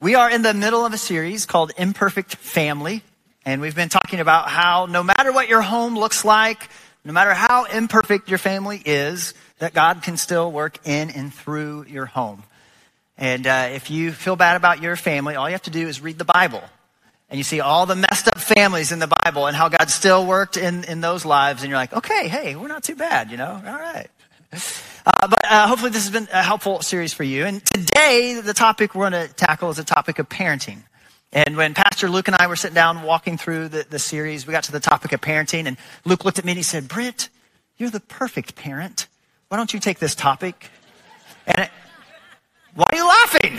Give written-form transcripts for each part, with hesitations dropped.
We are in the middle of a series called Imperfect Family, and we've been talking about how no matter what your home looks like, no matter how imperfect your family is, that God can still work in and through your home. And if you feel bad about your family, all you have to do is read the Bible. And you see all the messed up families in the Bible and how God still worked in those lives. And you're like, okay, hey, we're not too bad, you know? All right. But hopefully this has been a helpful series for you. And today, the topic we're going to tackle is the topic of parenting. And when Pastor Luke and I were sitting down walking through the series, we got to the topic of parenting. And Luke looked at me and he said, Brent, you're the perfect parent. Why don't you take this topic? And why are you laughing?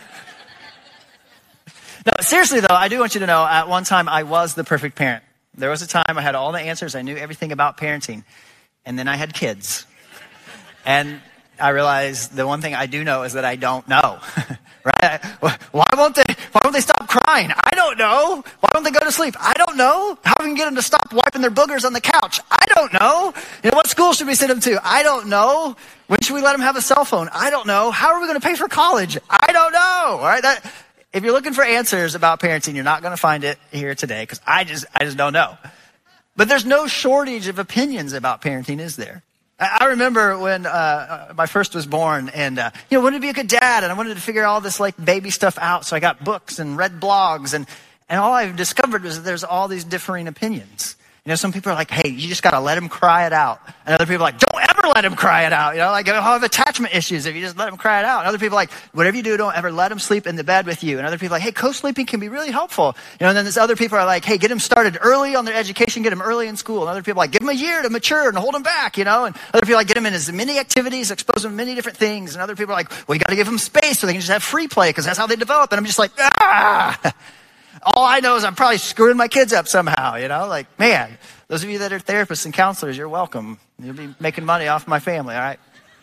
No, seriously though, I do want you to know, at one time I was the perfect parent. There was a time I had all the answers. I knew everything about parenting. And then I had kids. And I realized the one thing I do know is that I don't know, right? Why won't they stop crying? I don't know. Why don't they go to sleep? I don't know. How can we get them to stop wiping their boogers on the couch? I don't know. You know, what school should we send them to? I don't know. When should we let them have a cell phone? I don't know. How are we going to pay for college? I don't know. All right. If you're looking for answers about parenting, you're not going to find it here today because I just don't know. But there's no shortage of opinions about parenting, is there? I remember when my first was born and, wanted to be a good dad and I wanted to figure all this like baby stuff out. So I got books and read blogs and all I've discovered was that there's all these differing opinions. You know, some people are like, hey, you just got to let him cry it out. And other people are like, don't ever let him cry it out. You know, like he'll have attachment issues if you just let him cry it out. And other people are like, whatever you do, don't ever let him sleep in the bed with you. And other people are like, hey, co-sleeping can be really helpful. You know, and then there's other people are like, hey, get him started early on their education, get him early in school. And other people are like, give him a year to mature and hold him back, you know. And other people are like, get him in as many activities, expose him to many different things. And other people are like, well, you got to give him space so they can just have free play because that's how they develop. And I'm just like, all I know is I'm probably screwing my kids up somehow, you know, like, man. Those of you that are therapists and counselors, you're welcome. You'll be making money off my family, all right?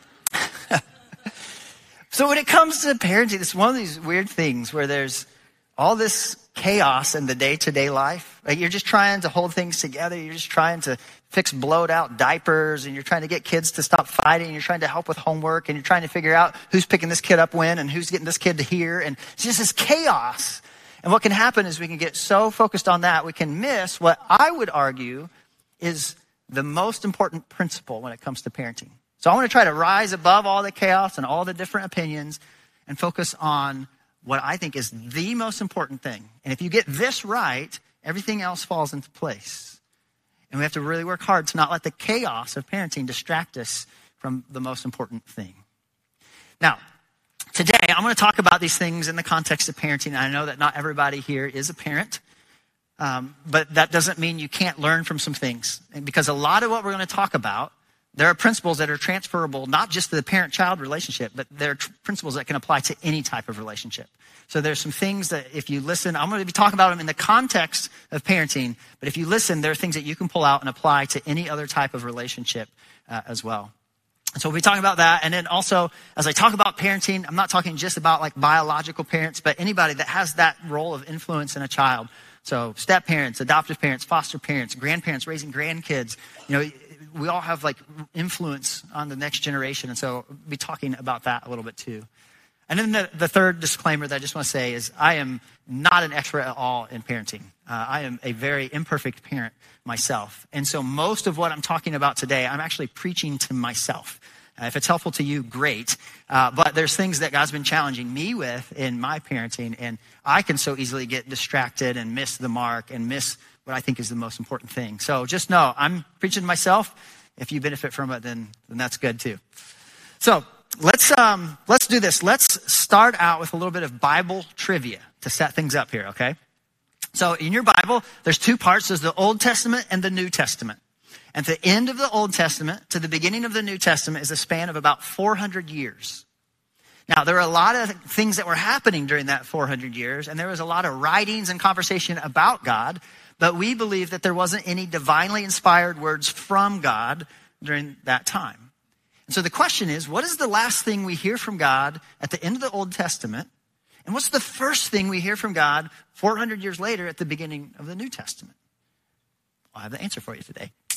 So when it comes to parenting, it's one of these weird things where there's all this chaos in the day-to-day life. Like you're just trying to hold things together. You're just trying to fix blowed out diapers and you're trying to get kids to stop fighting. And you're trying to help with homework and you're trying to figure out who's picking this kid up when and who's getting this kid to here. And it's just this chaos. And what can happen is we can get so focused on that, we can miss what I would argue is the most important principle when it comes to parenting. So I want to try to rise above all the chaos and all the different opinions and focus on what I think is the most important thing. And if you get this right, everything else falls into place. And we have to really work hard to not let the chaos of parenting distract us from the most important thing. Now, today, I'm going to talk about these things in the context of parenting. I know that not everybody here is a parent, but that doesn't mean you can't learn from some things. And because a lot of what we're going to talk about, there are principles that are transferable, not just to the parent-child relationship, but there are principles that can apply to any type of relationship. So there's some things that if you listen, I'm going to be talking about them in the context of parenting, but if you listen, there are things that you can pull out and apply to any other type of relationship as well. So we'll be talking about that. And then also, as I talk about parenting, I'm not talking just about like biological parents, but anybody that has that role of influence in a child. So step parents, adoptive parents, foster parents, grandparents, raising grandkids. You know, we all have like influence on the next generation. And so we'll be talking about that a little bit too. And then the third disclaimer that I just want to say is I am not an expert at all in parenting. I am a very imperfect parent myself. And so most of what I'm talking about today, I'm actually preaching to myself. If it's helpful to you, great. But there's things that God's been challenging me with in my parenting, and I can so easily get distracted and miss the mark and miss what I think is the most important thing. So just know, I'm preaching to myself. If you benefit from it, then that's good too. So let's do this. Let's start out with a little bit of Bible trivia to set things up here, okay? So in your Bible, there's two parts. There's the Old Testament and the New Testament. At the end of the Old Testament to the beginning of the New Testament is a span of about 400 years. Now, there were a lot of things that were happening during that 400 years, and there was a lot of writings and conversation about God, but we believe that there wasn't any divinely inspired words from God during that time. And so the question is, what is the last thing we hear from God at the end of the Old Testament? And what's the first thing we hear from God 400 years later at the beginning of the New Testament? Well, I have the answer for you today. So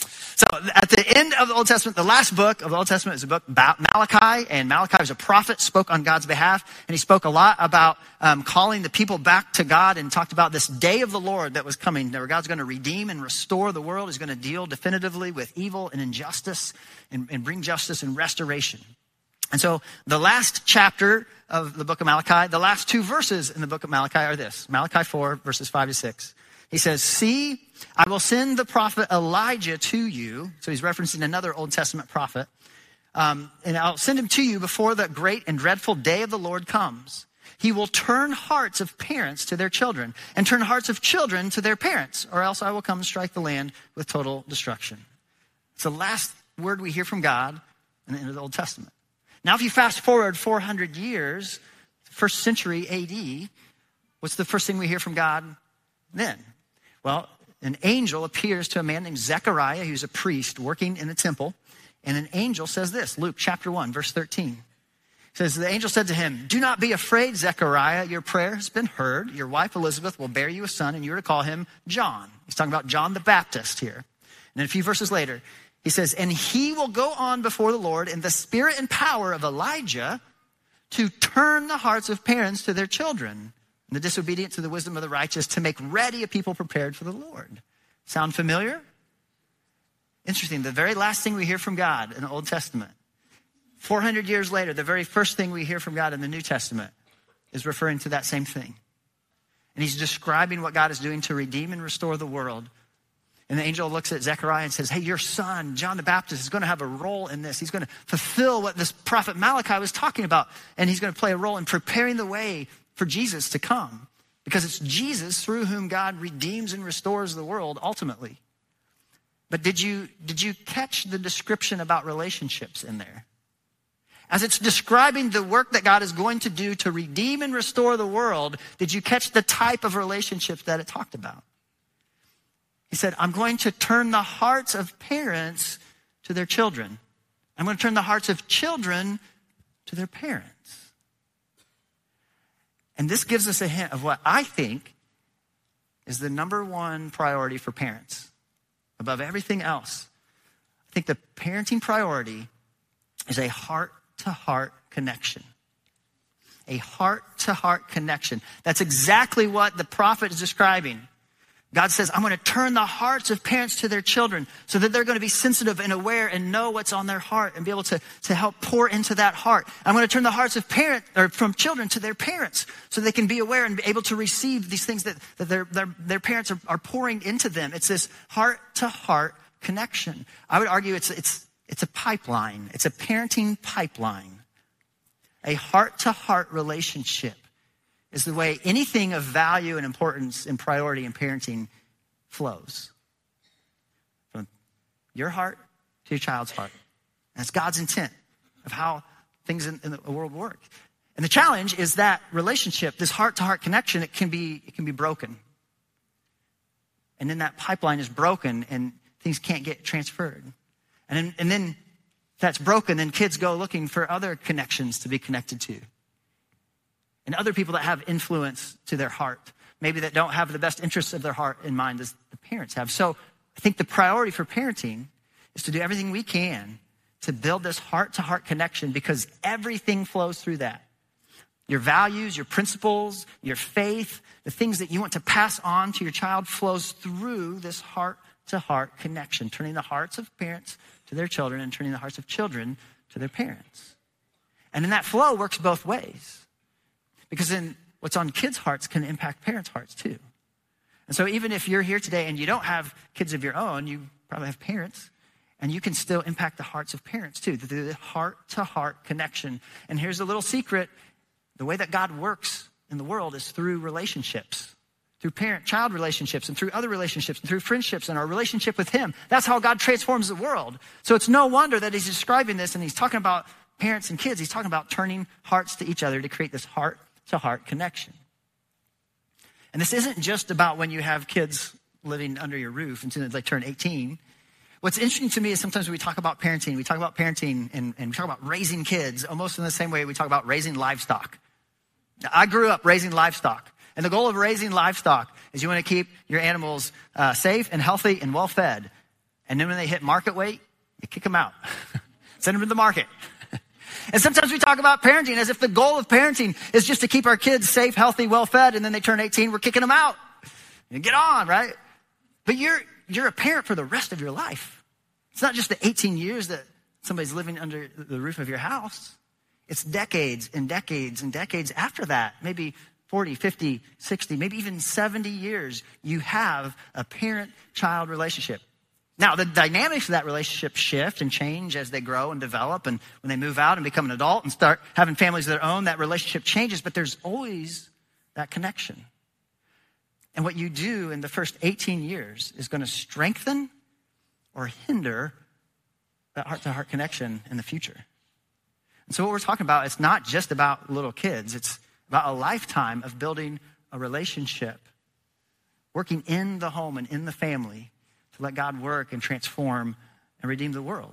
So at the end of the Old Testament, the last book of the Old Testament is a book about Malachi, and Malachi was a prophet, spoke on God's behalf, and he spoke a lot about calling the people back to God and talked about this day of the Lord that was coming, where God's going to redeem and restore the world. He's going to deal definitively with evil and injustice and bring justice and restoration. And so the last chapter of the book of Malachi, the last two verses in the book of Malachi are this, Malachi 4, verses 5 to 6. He says, see, I will send the prophet Elijah to you. So he's referencing another Old Testament prophet. And I'll send him to you before the great and dreadful day of the Lord comes. He will turn hearts of parents to their children and turn hearts of children to their parents, or else I will come and strike the land with total destruction. It's the last word we hear from God in the end of the Old Testament. Now, if you fast forward 400 years, first century AD, what's the first thing we hear from God then? Well, an angel appears to a man named Zechariah, who's a priest working in the temple. And an angel says this, Luke chapter 1, verse 13. It says, the angel said to him, do not be afraid, Zechariah. Your prayer has been heard. Your wife Elizabeth will bear you a son, and you are to call him John. He's talking about John the Baptist here. And then a few verses later, he says, and he will go on before the Lord in the spirit and power of Elijah to turn the hearts of parents to their children, and the disobedient to the wisdom of the righteous, to make ready a people prepared for the Lord. Sound familiar? Interesting. The very last thing we hear from God in the Old Testament, 400 years later, the very first thing we hear from God in the New Testament is referring to that same thing. And he's describing what God is doing to redeem and restore the world. And the angel looks at Zechariah and says, hey, your son, John the Baptist, is going to have a role in this. He's going to fulfill what this prophet Malachi was talking about. And he's going to play a role in preparing the way for Jesus to come, because it's Jesus through whom God redeems and restores the world ultimately. But did you catch the description about relationships in there? As it's describing the work that God is going to do to redeem and restore the world, did you catch the type of relationships that it talked about? He said, I'm going to turn the hearts of parents to their children. I'm going to turn the hearts of children to their parents. And this gives us a hint of what I think is the number one priority for parents above everything else. I think the parenting priority is a heart-to-heart connection. A heart-to-heart connection. That's exactly what the prophet is describing. God says, I'm going to turn the hearts of parents to their children so that they're going to be sensitive and aware and know what's on their heart and be able to help pour into that heart. I'm going to turn the hearts of from children to their parents so they can be aware and be able to receive these things that their parents are pouring into them. It's this heart-to-heart connection. I would argue it's a pipeline. It's a parenting pipeline. A heart-to-heart relationship is the way anything of value and importance and priority in parenting flows. From your heart to your child's heart. That's God's intent of how things in the world work. And the challenge is that relationship, this heart-to-heart connection, it can be broken. And then that pipeline is broken and things can't get transferred. And then if that's broken, then kids go looking for other connections to be connected to. And other people that have influence to their heart, maybe that don't have the best interests of their heart in mind as the parents have. So I think the priority for parenting is to do everything we can to build this heart-to-heart connection, because everything flows through that. Your values, your principles, your faith, the things that you want to pass on to your child flows through this heart-to-heart connection, turning the hearts of parents to their children and turning the hearts of children to their parents. And then that flow works both ways. Because then what's on kids' hearts can impact parents' hearts too. And so even if you're here today and you don't have kids of your own, you probably have parents, and you can still impact the hearts of parents too, through the heart-to-heart connection. And here's a little secret. The way that God works in the world is through relationships, through parent-child relationships and through other relationships and through friendships and our relationship with him. That's how God transforms the world. So it's no wonder that he's describing this and he's talking about parents and kids. He's talking about turning hearts to each other to create this heart-to-heart connection. And this isn't just about when you have kids living under your roof until they turn 18. What's interesting to me is sometimes when we talk about parenting and we talk about raising kids almost in the same way we talk about raising livestock. Now, I grew up raising livestock. And the goal of raising livestock is you want to keep your animals safe and healthy and well-fed. And then when they hit market weight, you kick them out. Send them to the market. And sometimes we talk about parenting as if the goal of parenting is just to keep our kids safe, healthy, well-fed, and then they turn 18, we're kicking them out. You get on, right? But you're a parent for the rest of your life. It's not just the 18 years that somebody's living under the roof of your house. It's decades and decades and decades after that. Maybe 40, 50, 60, maybe even 70 years, you have a parent-child relationship. Now, the dynamics of that relationship shift and change as they grow and develop. And when they move out and become an adult and start having families of their own, that relationship changes. But there's always that connection. And what you do in the first 18 years is going to strengthen or hinder that heart-to-heart connection in the future. And so what we're talking about, it's not just about little kids. It's about a lifetime of building a relationship, working in the home and in the family to let God work and transform and redeem the world.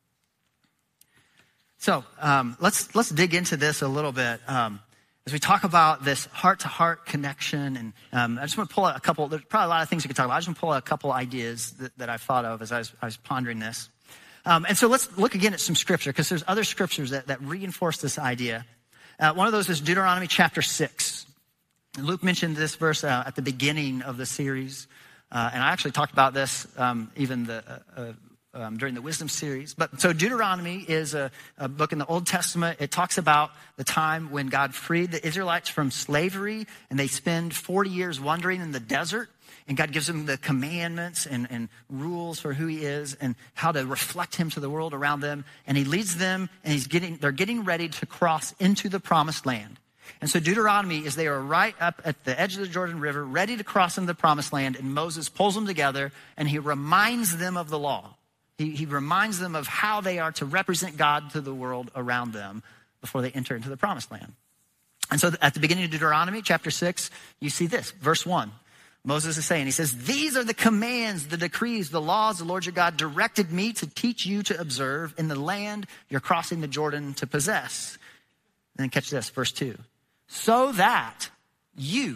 So let's dig into this a little bit as we talk about this heart-to-heart connection. And I just want to pull out a couple. There's probably a lot of things we could talk about. I just want to pull out a couple ideas that I've thought of as I was pondering this. And so let's look again at some scripture, because there's other scriptures that reinforce this idea. One of those is Deuteronomy chapter 6. And Luke mentioned this verse at the beginning of the series. And I actually talked about this even during the wisdom series. But so Deuteronomy is a book in the Old Testament. It talks about the time when God freed the Israelites from slavery, and they spend 40 years wandering in the desert. And God gives them the commandments and rules for who he is and how to reflect him to the world around them. And he leads them, and they're getting ready to cross into the promised land. And so Deuteronomy is they are right up at the edge of the Jordan River, ready to cross into the promised land. And Moses pulls them together, and he reminds them of the law. He reminds them of how they are to represent God to the world around them before they enter into the promised land. And so at the beginning of Deuteronomy chapter 6, you see this, verse 1. Moses is saying, he says, "These are the commands, the decrees, the laws the Lord your God directed me to teach you to observe in the land you're crossing the Jordan to possess." And then catch this, verse 2. "So that you,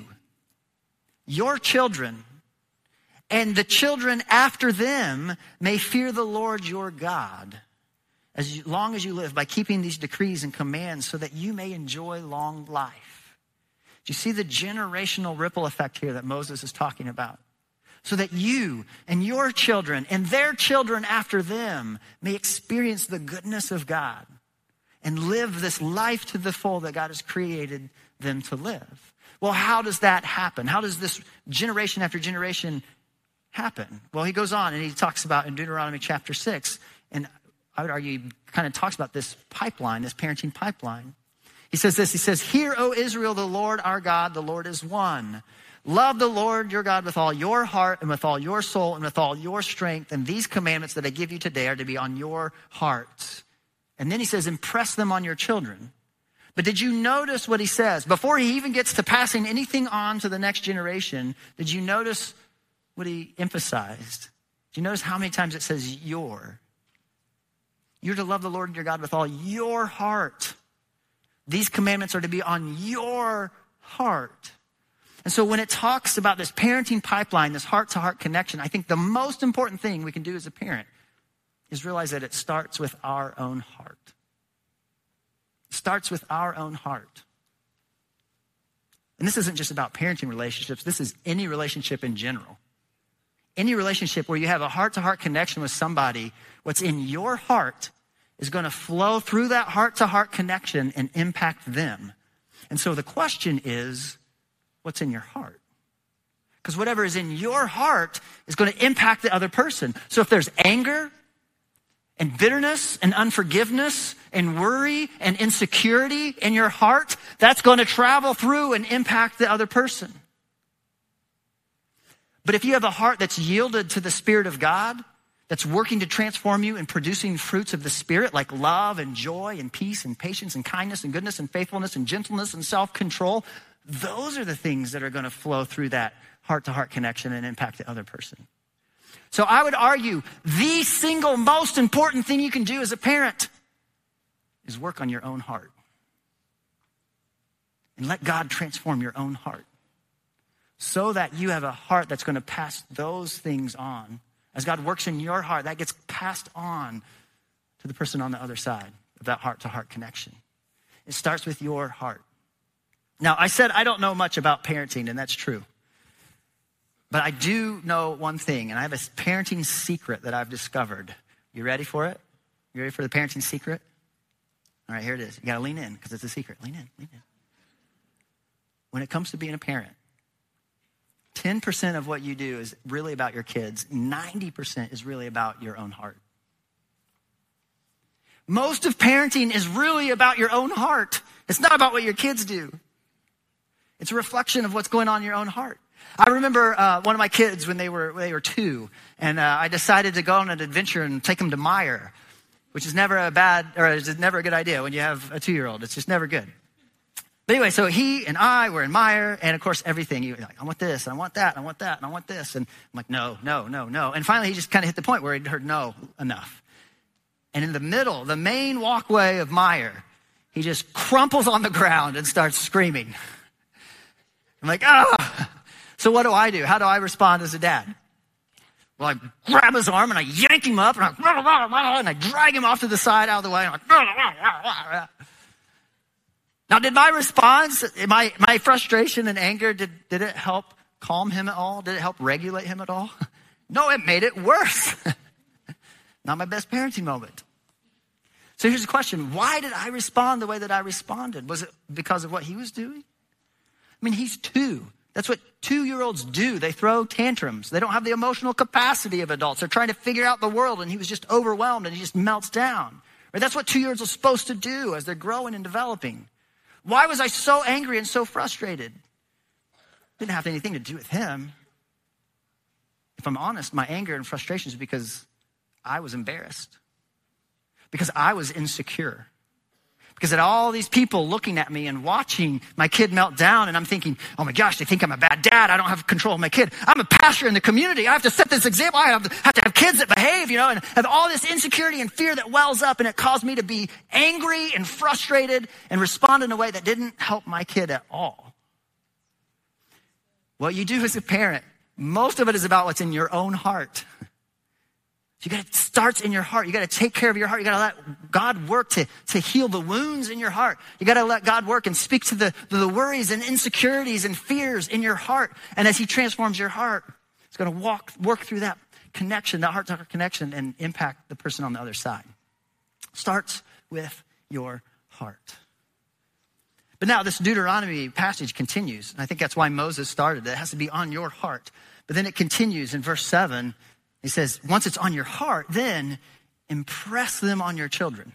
your children, and the children after them may fear the Lord your God as long as you live, by keeping these decrees and commands, so that you may enjoy long life." Do you see the generational ripple effect here that Moses is talking about? So that you and your children and their children after them may experience the goodness of God and live this life to the full that God has created them to live. Well, how does that happen? How does this generation after generation happen? Well, he goes on and he talks about in Deuteronomy chapter 6, and I would argue he kind of talks about this pipeline, this parenting pipeline. He says this, he says, "Hear, O Israel, the Lord our God, the Lord is one. Love the Lord your God with all your heart and with all your soul and with all your strength. And these commandments that I give you today are to be on your hearts." And then he says, "Impress them on your children." But did you notice what he says? Before he even gets to passing anything on to the next generation, did you notice what he emphasized? Did you notice how many times it says your? You're to love the Lord your God with all your heart. These commandments are to be on your heart. And so when it talks about this parenting pipeline, this heart-to-heart connection, I think the most important thing we can do as a parent is realize that it starts with our own heart. It starts with our own heart. And this isn't just about parenting relationships. This is any relationship in general. Any relationship where you have a heart-to-heart connection with somebody, what's in your heart is going to flow through that heart-to-heart connection and impact them. And so the question is, what's in your heart? Because whatever is in your heart is going to impact the other person. So if there's anger and bitterness and unforgiveness and worry and insecurity in your heart, that's going to travel through and impact the other person. But if you have a heart that's yielded to the Spirit of God, that's working to transform you and producing fruits of the Spirit like love and joy and peace and patience and kindness and goodness and faithfulness and gentleness and self-control, those are the things that are going to flow through that heart-to-heart connection and impact the other person. So I would argue the single most important thing you can do as a parent is work on your own heart. And let God transform your own heart so that you have a heart that's going to pass those things on As God works in your heart, that gets passed on to the person on the other side of that heart-to-heart connection. It starts with your heart. Now, I said I don't know much about parenting, and that's true. But I do know one thing, and I have a parenting secret that I've discovered. You ready for it? You ready for the parenting secret? All right, here it is. You got to lean in because it's a secret. Lean in, lean in. When it comes to being a parent, 10% of what you do is really about your kids. 90% is really about your own heart. Most of parenting is really about your own heart. It's not about what your kids do. It's a reflection of what's going on in your own heart. I remember one of my kids when they were 2, and I decided to go on an adventure and take them to Meijer, which is never a good idea when you have a 2-year-old. It's just never good. But anyway, so he and I were in Meijer, and of course everything. You're like, I want this, and I want that, and I want that, and I want this. And I'm like, no. And finally he just kind of hit the point where he'd heard no enough. And in the middle, the main walkway of Meijer, he just crumples on the ground and starts screaming. I'm like, ah! So what do? How do I respond as a dad? Well, I grab his arm and I yank him up and I drag him off to the side out of the way. Now, did my response, my frustration and anger, did it help calm him at all? Did it help regulate him at all? No, it made it worse. Not my best parenting moment. So here's the question. Why did I respond the way that I responded? Was it because of what he was doing? I mean, he's 2. That's what 2-year-olds do. They throw tantrums. They don't have the emotional capacity of adults. They're trying to figure out the world, and he was just overwhelmed, and he just melts down. Right? That's what 2-year-olds are supposed to do as they're growing and developing. Why was I so angry and so frustrated? It didn't have anything to do with him. If I'm honest, my anger and frustration is because I was embarrassed. Because I was insecure. Because at all these people looking at me and watching my kid melt down, and I'm thinking, oh my gosh, they think I'm a bad dad. I don't have control of my kid. I'm a pastor in the community. I have to set this example. I have to have kids that behave, and have all this insecurity and fear that wells up, and it caused me to be angry and frustrated and respond in a way that didn't help my kid at all. What you do as a parent, most of it is about what's in your own heart. It starts in your heart. You got to take care of your heart. You got to let God work to heal the wounds in your heart. You got to let God work and speak to the worries and insecurities and fears in your heart. And as he transforms your heart, it's going to work through that connection, that heart-to-heart connection, and impact the person on the other side. Starts with your heart. But now this Deuteronomy passage continues. And I think that's why Moses started. It has to be on your heart. But then it continues in verse 7. He says, once it's on your heart, then impress them on your children.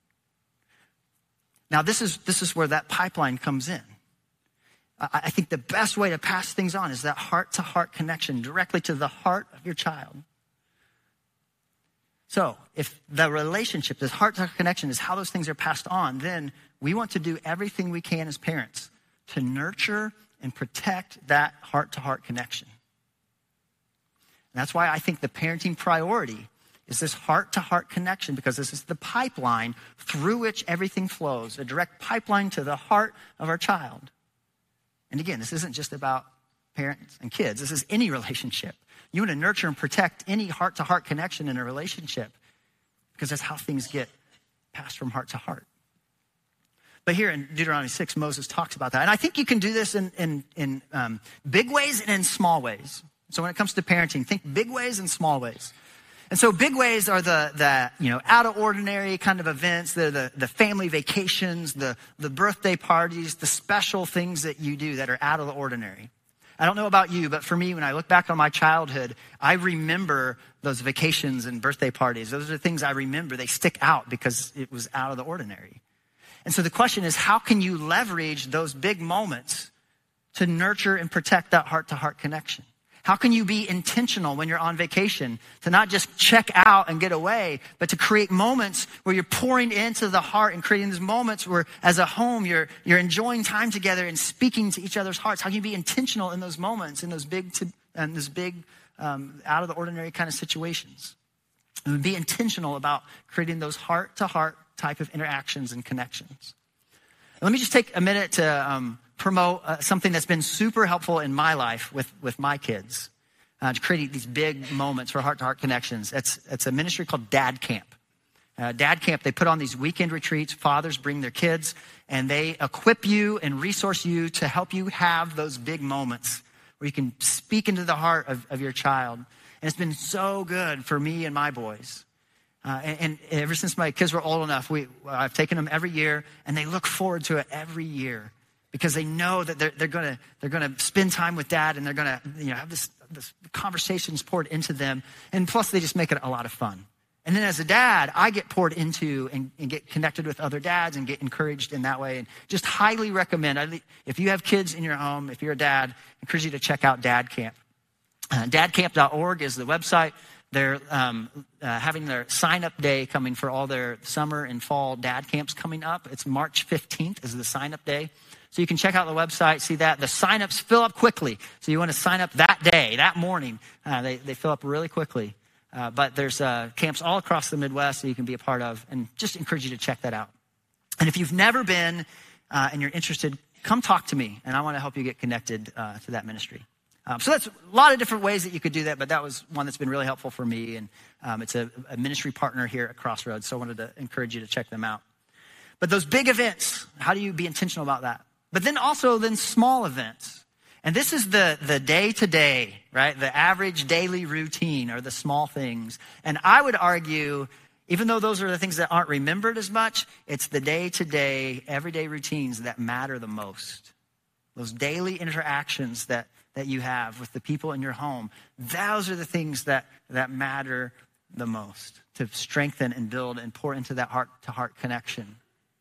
Now, this is where that pipeline comes in. I think the best way to pass things on is that heart-to-heart connection directly to the heart of your child. So if the relationship, this heart-to-heart connection is how those things are passed on, then we want to do everything we can as parents to nurture and protect that heart-to-heart connection. And that's why I think the parenting priority is this heart-to-heart connection, because this is the pipeline through which everything flows, a direct pipeline to the heart of our child. And again, this isn't just about parents and kids. This is any relationship. You want to nurture and protect any heart-to-heart connection in a relationship, because that's how things get passed from heart to heart. But here in Deuteronomy 6, Moses talks about that. And I think you can do this in big ways and in small ways. So when it comes to parenting, think big ways and small ways. And so big ways are the out of ordinary kind of events. They're the family vacations, the birthday parties, the special things that you do that are out of the ordinary. I don't know about you, but for me, when I look back on my childhood, I remember those vacations and birthday parties. Those are the things I remember. They stick out because it was out of the ordinary. And so the question is, how can you leverage those big moments to nurture and protect that heart-to-heart connection? How can you be intentional when you're on vacation to not just check out and get away, but to create moments where you're pouring into the heart and creating these moments where as a home, you're enjoying time together and speaking to each other's hearts? How can you be intentional in those moments, in those big out of the ordinary kind of situations? And be intentional about creating those heart-to-heart type of interactions and connections. Let me just take a minute to promote something that's been super helpful in my life with my kids. to create these big moments for heart-to-heart connections. It's a ministry called Dad Camp. Dad Camp, they put on these weekend retreats. Fathers bring their kids, and they equip you and resource you to help you have those big moments where you can speak into the heart of your child. And it's been so good for me and my boys. And ever since my kids were old enough, I've taken them every year, and they look forward to it every year because they know that they're gonna spend time with Dad, and they're gonna have this conversations poured into them, and plus they just make it a lot of fun. And then as a dad, I get poured into and get connected with other dads and get encouraged in that way. And just highly recommend, if you have kids in your home, if you're a dad, I encourage you to check out Dad Camp. Dadcamp.org is the website. They're having their sign-up day coming for all their summer and fall dad camps coming up. It's March 15th is the sign-up day. So you can check out the website, see that. The sign-ups fill up quickly. So you want to sign up that day, that morning. They fill up really quickly. But there's camps all across the Midwest that you can be a part of, and just encourage you to check that out. And if you've never been and you're interested, come talk to me, and I want to help you get connected to that ministry. So that's a lot of different ways that you could do that, but that was one that's been really helpful for me, and it's a ministry partner here at Crossroads, so I wanted to encourage you to check them out. But those big events, how do you be intentional about that? But then also small events. And this is the day-to-day, right? The average daily routine or the small things. And I would argue, even though those are the things that aren't remembered as much, it's the day-to-day, everyday routines that matter the most. Those daily interactions that you have with the people in your home, those are the things that matter the most to strengthen and build and pour into that heart-to-heart connection.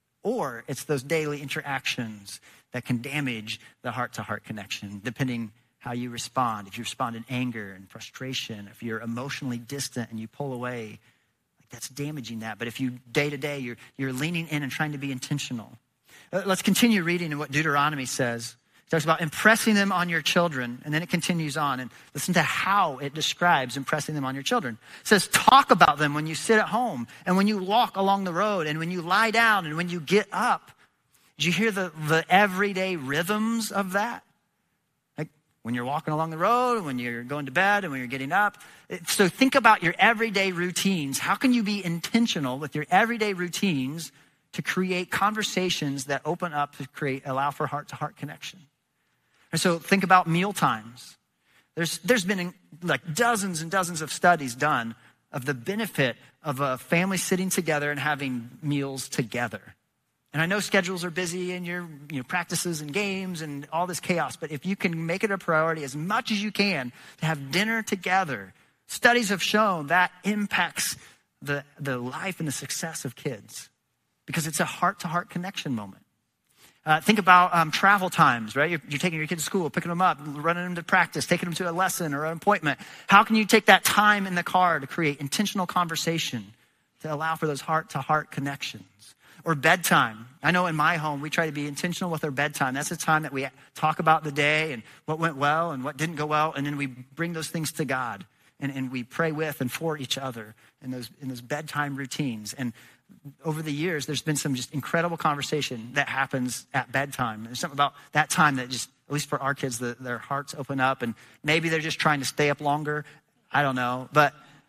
Or it's those daily interactions that can damage the heart-to-heart connection, depending how you respond. If you respond in anger and frustration, if you're emotionally distant and you pull away, that's damaging that. But if you day-to-day, you're leaning in and trying to be intentional. Let's continue reading in what Deuteronomy says. It talks about impressing them on your children, and then it continues on. And listen to how it describes impressing them on your children. It says, talk about them when you sit at home, and when you walk along the road, and when you lie down, and when you get up. Did you hear the everyday rhythms of that? Like when you're walking along the road, when you're going to bed, and when you're getting up. So think about your everyday routines. How can you be intentional with your everyday routines to create conversations that open up to allow for heart-to-heart connection? And so think about meal times. There's been like dozens and dozens of studies done of the benefit of a family sitting together and having meals together. And I know schedules are busy and your practices and games and all this chaos, but if you can make it a priority as much as you can to have dinner together, studies have shown that impacts the life and the success of kids because it's a heart-to-heart connection moment. Think about travel times, right? You're taking your kids to school, picking them up, running them to practice, taking them to a lesson or an appointment. How can you take that time in the car to create intentional conversation to allow for those heart-to-heart connections? Or bedtime. I know in my home, we try to be intentional with our bedtime. That's the time that we talk about the day and what went well and what didn't go well. And then we bring those things to God and we pray with and for each other in those bedtime routines. And over the years, there's been some just incredible conversation that happens at bedtime. There's something about that time that just, at least for our kids, their hearts open up and maybe they're just trying to stay up longer. I don't know. But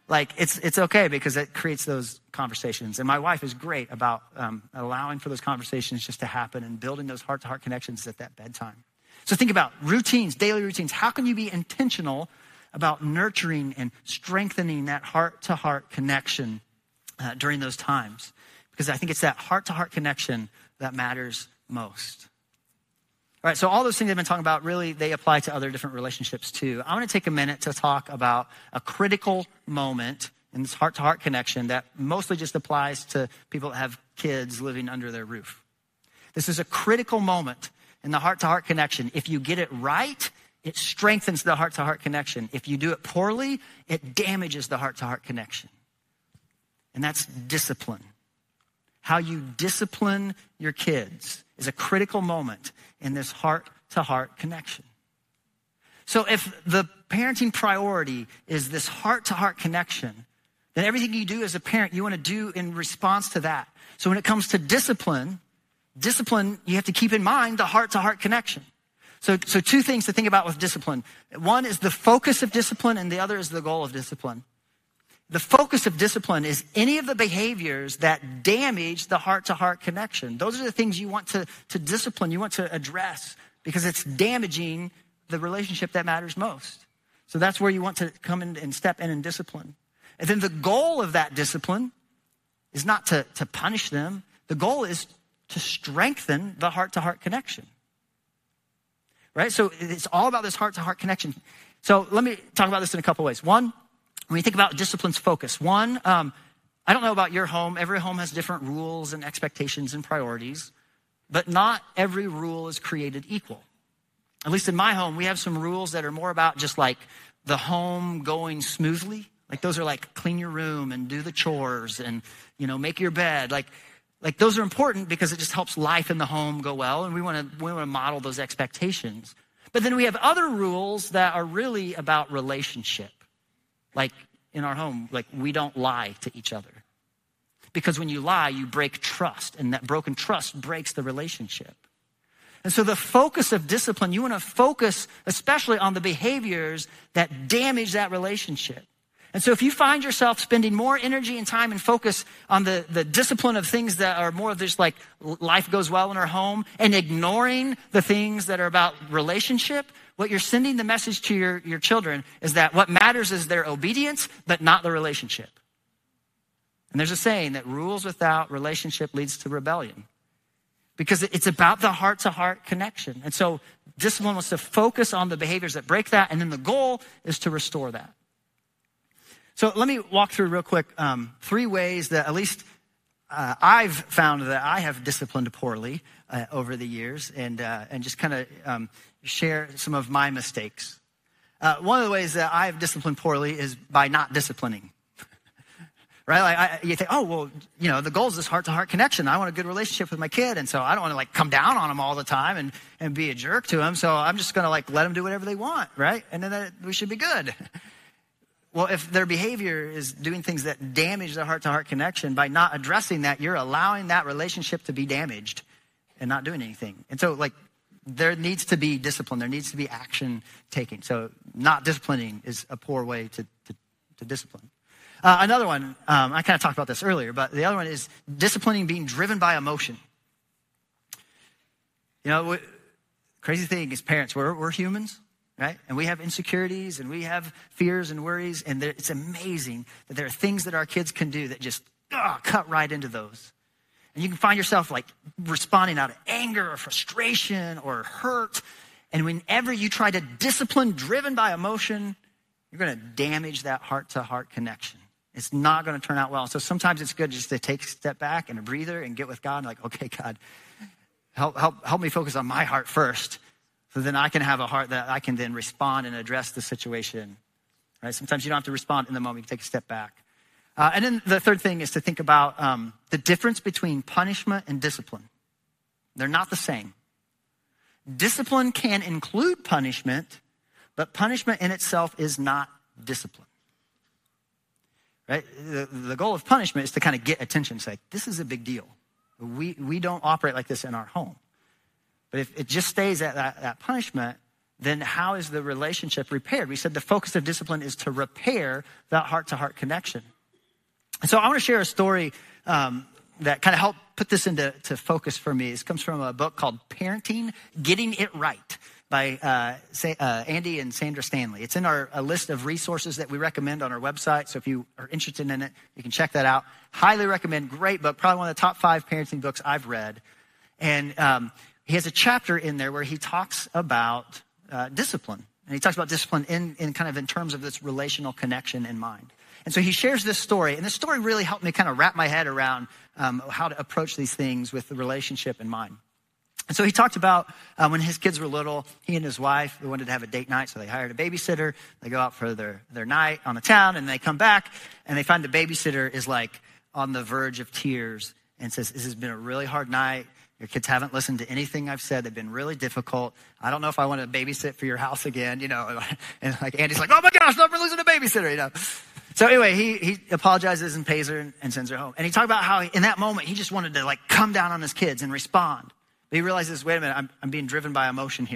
it's okay because it creates those conversations. And my wife is great about allowing for those conversations just to happen and building those heart-to-heart connections at that bedtime. So think about routines, daily routines. How can you be intentional about nurturing and strengthening that heart-to-heart connection during those times? Because I think it's that heart-to-heart connection that matters most. All right, so all those things I've been talking about, really, they apply to other different relationships too. I want to take a minute to talk about a critical moment in this heart-to-heart connection that mostly just applies to people that have kids living under their roof. This is a critical moment in the heart-to-heart connection. If you get it right, it strengthens the heart-to-heart connection. If you do it poorly, it damages the heart-to-heart connection. And that's discipline. How you discipline your kids is a critical moment in this heart-to-heart connection. So if the parenting priority is this heart-to-heart connection, then everything you do as a parent, you want to do in response to that. So when it comes to discipline, you have to keep in mind the heart-to-heart connection. So two things to think about with discipline. One is the focus of discipline, and the other is the goal of discipline. The focus of discipline is any of the behaviors that damage the heart-to-heart connection. Those are the things you want to discipline, you want to address, because it's damaging the relationship that matters most. So that's where you want to come in and step in and discipline. And then the goal of that discipline is not to punish them. The goal is to strengthen the heart-to-heart connection. Right? So it's all about this heart-to-heart connection. So let me talk about this in a couple ways. One, when you think about discipline's focus. One, I don't know about your home. Every home has different rules and expectations and priorities, but not every rule is created equal. At least in my home, we have some rules that are more about just like the home going smoothly. Like those are like clean your room and do the chores and, make your bed. Like those are important because it just helps life in the home go well. And we want to model those expectations. But then we have other rules that are really about relationship. Like in our home, like we don't lie to each other. Because when you lie, you break trust, and that broken trust breaks the relationship. And so the focus of discipline, you want to focus especially on the behaviors that damage that relationship. And so if you find yourself spending more energy and time and focus on the discipline of things that are more of just like life goes well in our home and ignoring the things that are about relationship, what you're sending the message to your children is that what matters is their obedience, but not the relationship. And there's a saying that rules without relationship leads to rebellion. Because it's about the heart-to-heart connection. And so discipline wants to focus on the behaviors that break that, and then the goal is to restore that. So let me walk through real quick 3 ways that at least I've found that I have disciplined poorly over the years, and just kind of share some of my mistakes. One of the ways that I have disciplined poorly is by not disciplining. Right? Like you think, the goal is this heart-to-heart connection. I want a good relationship with my kid, and so I don't want to like come down on him all the time and be a jerk to him. So I'm just going to like let them do whatever they want, right? And then we should be good. Well, if their behavior is doing things that damage the heart-to-heart connection, by not addressing that, you're allowing that relationship to be damaged and not doing anything. And so like there needs to be discipline. There needs to be action taking. So not disciplining is a poor way to discipline. Another one, I kind of talked about this earlier, but the other one is disciplining being driven by emotion. Crazy thing is parents, we're humans, right? And we have insecurities and we have fears and worries, and it's amazing that there are things that our kids can do that just cut right into those. And you can find yourself like responding out of anger or frustration or hurt. And whenever you try to discipline driven by emotion, you're going to damage that heart-to-heart connection. It's not going to turn out well. So sometimes it's good just to take a step back and a breather and get with God and like, okay, God, help me focus on my heart first. So then I can have a heart that I can then respond and address the situation. Right? Sometimes you don't have to respond in the moment. You can take a step back. And then the third thing is to think about the difference between punishment and discipline. They're not the same. Discipline can include punishment, but punishment in itself is not discipline. Right? The goal of punishment is to kind of get attention, say, this is a big deal. We don't operate like this in our home. But if it just stays at that punishment, then how is the relationship repaired? We said the focus of discipline is to repair that heart-to-heart connection. And so I want to share a story that kind of helped put this into focus for me. This comes from a book called Parenting, Getting It Right by Andy and Sandra Stanley. It's in a list of resources that we recommend on our website. So if you are interested in it, you can check that out. Highly recommend. Great book. Probably one of the top 5 parenting books I've read. And he has a chapter in there where he talks about discipline. And he talks about discipline in kind of in terms of this relational connection in mind. And so he shares this story. And this story really helped me kind of wrap my head around how to approach these things with the relationship in mind. And so he talked about when his kids were little, he and his wife, they wanted to have a date night. So they hired a babysitter. They go out for their night on the town, and they come back and they find the babysitter is like on the verge of tears and says, this has been a really hard night. Your kids haven't listened to anything I've said. They've been really difficult. I don't know if I want to babysit for your house again, And like Andy's like, oh my gosh, never losing a babysitter, So anyway, he apologizes and pays her and sends her home. And he talked about how in that moment, he just wanted to like come down on his kids and respond. But he realizes, wait a minute, I'm being driven by emotion here.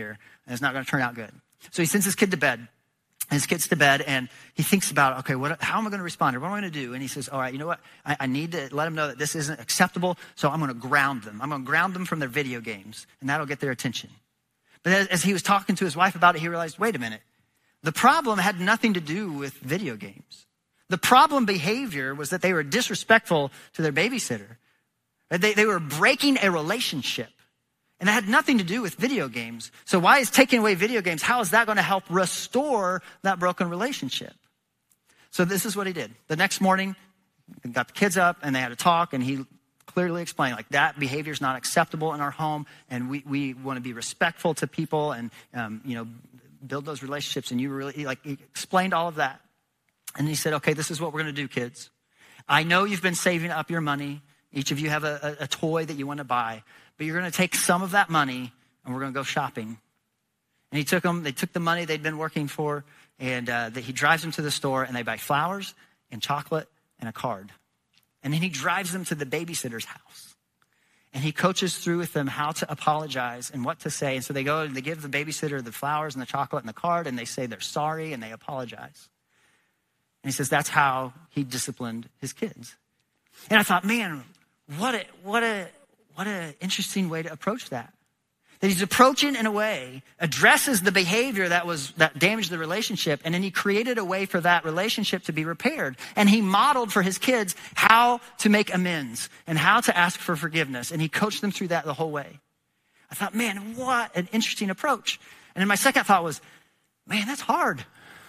and it's not going to turn out good. So he sends his kid to bed. His kid's to bed, and he thinks about, okay, how am I going to respond? Or what am I going to do? And he says, all right, you know what? I need to let them know that this isn't acceptable, so I'm going to ground them. I'm going to ground them from their video games, and that'll get their attention. But as he was talking to his wife about it, he realized, wait a minute. The problem had nothing to do with video games. The problem behavior was that they were disrespectful to their babysitter. They were breaking a relationship. And it had nothing to do with video games. So why is taking away video games, how is that going to help restore that broken relationship? So this is what he did. The next morning, he got the kids up and they had a talk, and he clearly explained, like, that behavior is not acceptable in our home, and we want to be respectful to people and, build those relationships. And he explained all of that. And he said, okay, this is what we're going to do, kids. I know you've been saving up your money. Each of you have a toy that you want to buy. But you're going to take some of that money, and we're going to go shopping. And they took the money they'd been working for, and he drives them to the store, and they buy flowers and chocolate and a card. And then he drives them to the babysitter's house. And he coaches through with them how to apologize and what to say. And so they go and they give the babysitter the flowers and the chocolate and the card, and they say they're sorry, and they apologize. And he says that's how he disciplined his kids. And I thought, man, what an interesting way to approach that. That he's approaching in a way, addresses the behavior that damaged the relationship, and then he created a way for that relationship to be repaired. And he modeled for his kids how to make amends and how to ask for forgiveness. And he coached them through that the whole way. I thought, man, what an interesting approach. And then my second thought was, man, that's hard.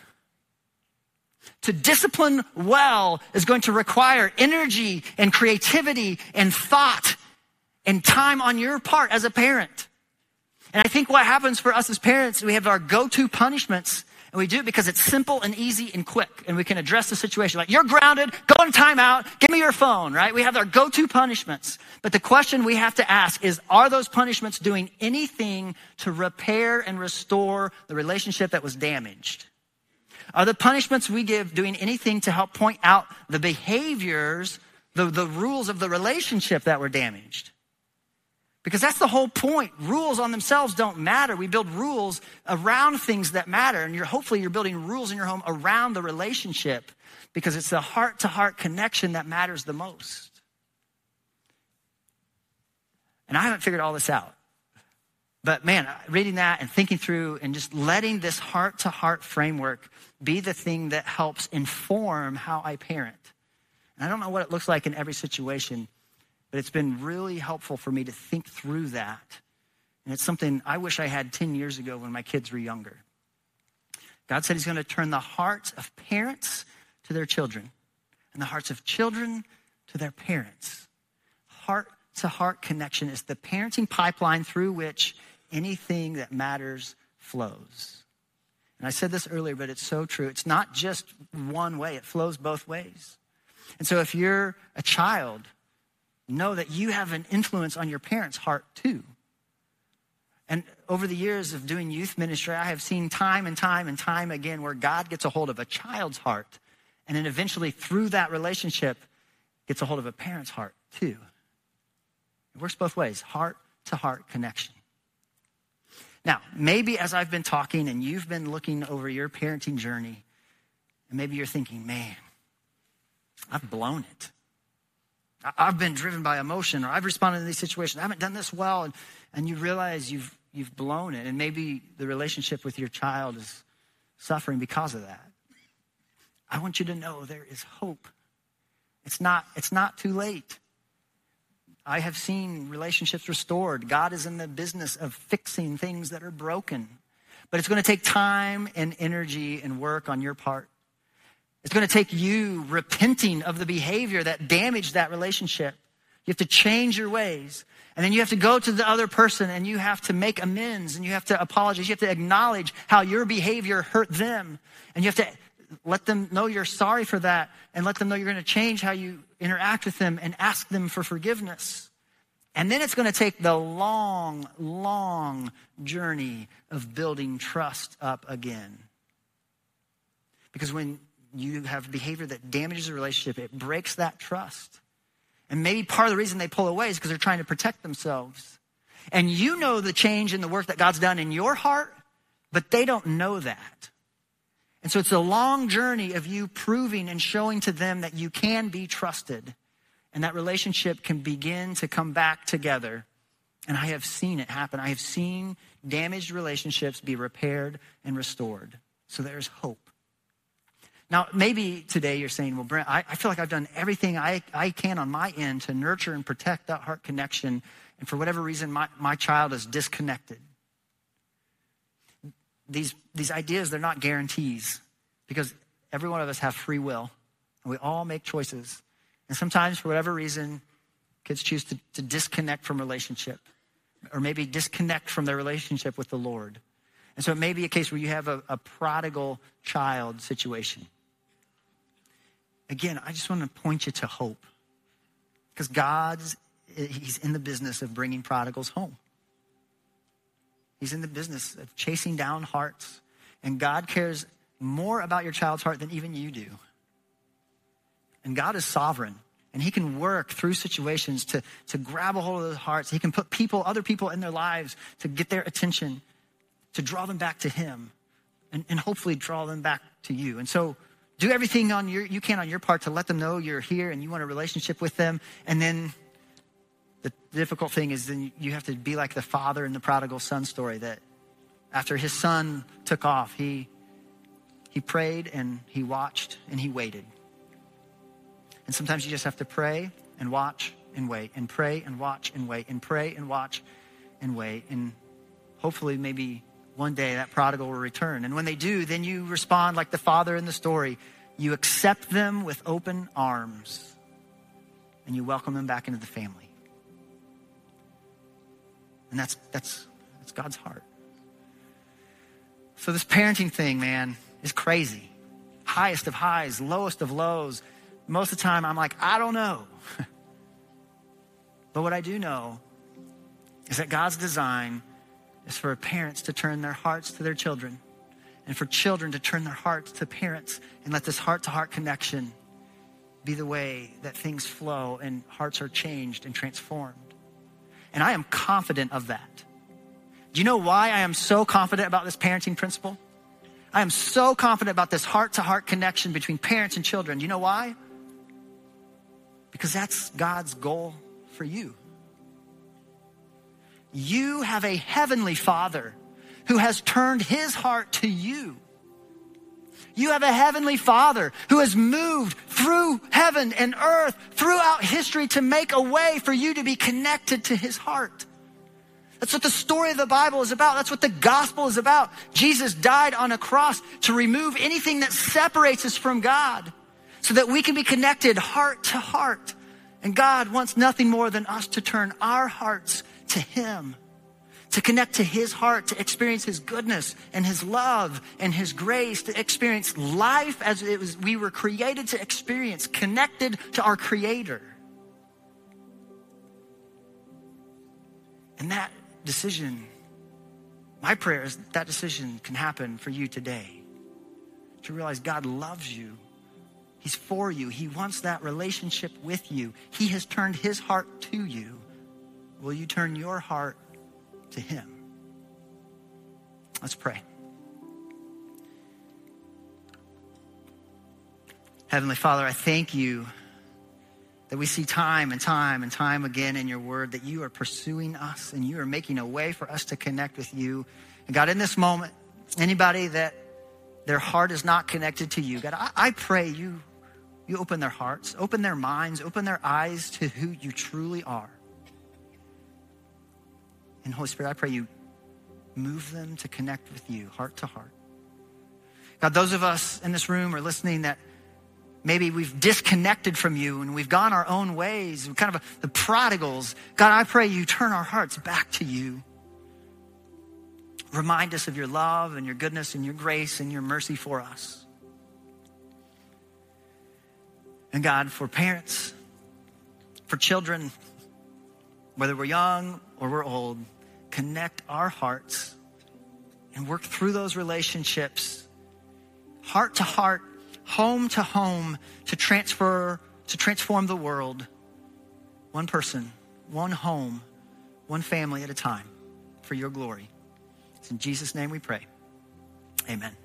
To discipline well is going to require energy and creativity and thought and time on your part as a parent. And I think what happens for us as parents, we have our go-to punishments, and we do it because it's simple and easy and quick, and we can address the situation. Like, you're grounded, go in timeout, give me your phone, right? We have our go-to punishments. But the question we have to ask is, are those punishments doing anything to repair and restore the relationship that was damaged? Are the punishments we give doing anything to help point out the behaviors, the rules of the relationship that were damaged? Because that's the whole point. Rules on themselves don't matter. We build rules around things that matter. And hopefully you're building rules in your home around the relationship, because it's the heart-to-heart connection that matters the most. And I haven't figured all this out. But man, reading that and thinking through and just letting this heart-to-heart framework be the thing that helps inform how I parent. And I don't know what it looks like in every situation, but it's been really helpful for me to think through that. And it's something I wish I had 10 years ago when my kids were younger. God said he's going to turn the hearts of parents to their children and the hearts of children to their parents. Heart-to-heart connection is the parenting pipeline through which anything that matters flows. And I said this earlier, but it's so true. It's not just one way. It flows both ways. And so if you're a child, know that you have an influence on your parents' heart too. And over the years of doing youth ministry, I have seen time and time and time again where God gets a hold of a child's heart, and then eventually through that relationship gets a hold of a parent's heart too. It works both ways, heart-to-heart connection. Now, maybe as I've been talking and you've been looking over your parenting journey, and maybe you're thinking, man, I've blown it. I've been driven by emotion, or I've responded to these situations. I haven't done this well. And you realize you've blown it. And maybe the relationship with your child is suffering because of that. I want you to know there is hope. It's not too late. I have seen relationships restored. God is in the business of fixing things that are broken. But it's going to take time and energy and work on your part. It's going to take you repenting of the behavior that damaged that relationship. You have to change your ways. And then you have to go to the other person and you have to make amends and you have to apologize. You have to acknowledge how your behavior hurt them. And you have to let them know you're sorry for that and let them know you're going to change how you interact with them and ask them for forgiveness. And then it's going to take the long, long journey of building trust up again. Because when you have behavior that damages a relationship, it breaks that trust. And maybe part of the reason they pull away is because they're trying to protect themselves. And you know the change in the work that God's done in your heart, But they don't know that. And so it's a long journey of you proving and showing to them that you can be trusted and that relationship can begin to come back together. And I have seen it happen. I have seen damaged relationships be repaired and restored. So there's hope. Now, maybe today you're saying, well, Brent, I feel like I've done everything I can on my end to nurture and protect that heart connection. And for whatever reason, my child is disconnected. These ideas, they're not guarantees because every one of us have free will and we all make choices. And sometimes for whatever reason, kids choose to disconnect from relationship or maybe disconnect from their relationship with the Lord. And so it may be a case where you have a prodigal child situation. Again, I just want to point you to hope because he's in the business of bringing prodigals home. He's in the business of chasing down hearts. And God cares more about your child's heart than even you do. And God is sovereign. And he can work through situations to grab a hold of those hearts. He can put other people in their lives to get their attention, to draw them back to him, and hopefully draw them back to you. And so do everything you can on your part to let them know you're here and you want a relationship with them. And then the difficult thing is then you have to be like the father in the prodigal son story, that after his son took off, he prayed and he watched and he waited. And sometimes you just have to pray and watch and wait and pray and watch and wait and pray and watch and wait. And hopefully maybe one day that prodigal will return. And when they do, then you respond like the father in the story. You accept them with open arms and you welcome them back into the family. And that's God's heart. So this parenting thing, man, is crazy. Highest of highs, lowest of lows. Most of the time I'm like, I don't know. But what I do know is that God's design is for parents to turn their hearts to their children and for children to turn their hearts to parents and let this heart-to-heart connection be the way that things flow and hearts are changed and transformed. And I am confident of that. Do you know why I am so confident about this parenting principle? I am so confident about this heart-to-heart connection between parents and children. Do you know why? Because that's God's goal for you. You have a heavenly Father who has turned his heart to you. You have a heavenly Father who has moved through heaven and earth throughout history to make a way for you to be connected to his heart. That's what the story of the Bible is about. That's what the gospel is about. Jesus died on a cross to remove anything that separates us from God so that we can be connected heart to heart. And God wants nothing more than us to turn our hearts to him, to connect to his heart, to experience his goodness and his love and his grace, to experience life as we were created to experience, connected to our Creator. And that decision, my prayer is that decision can happen for you today. To realize God loves you. He's for you. He wants that relationship with you. He has turned his heart to you. Will you turn your heart to him? Let's pray. Heavenly Father, I thank you that we see time and time and time again in your word that you are pursuing us and you are making a way for us to connect with you. And God, in this moment, anybody that their heart is not connected to you, God, I pray you open their hearts, open their minds, open their eyes to who you truly are. And Holy Spirit, I pray you move them to connect with you heart to heart. God, those of us in this room are listening that maybe we've disconnected from you and we've gone our own ways. We're kind of the prodigals. God, I pray you turn our hearts back to you. Remind us of your love and your goodness and your grace and your mercy for us. And God, for parents, for children, whether we're young or we're old, connect our hearts and work through those relationships, heart to heart, home to home, to transform the world, one person, one home, one family at a time, for your glory. It's in Jesus' name we pray. Amen.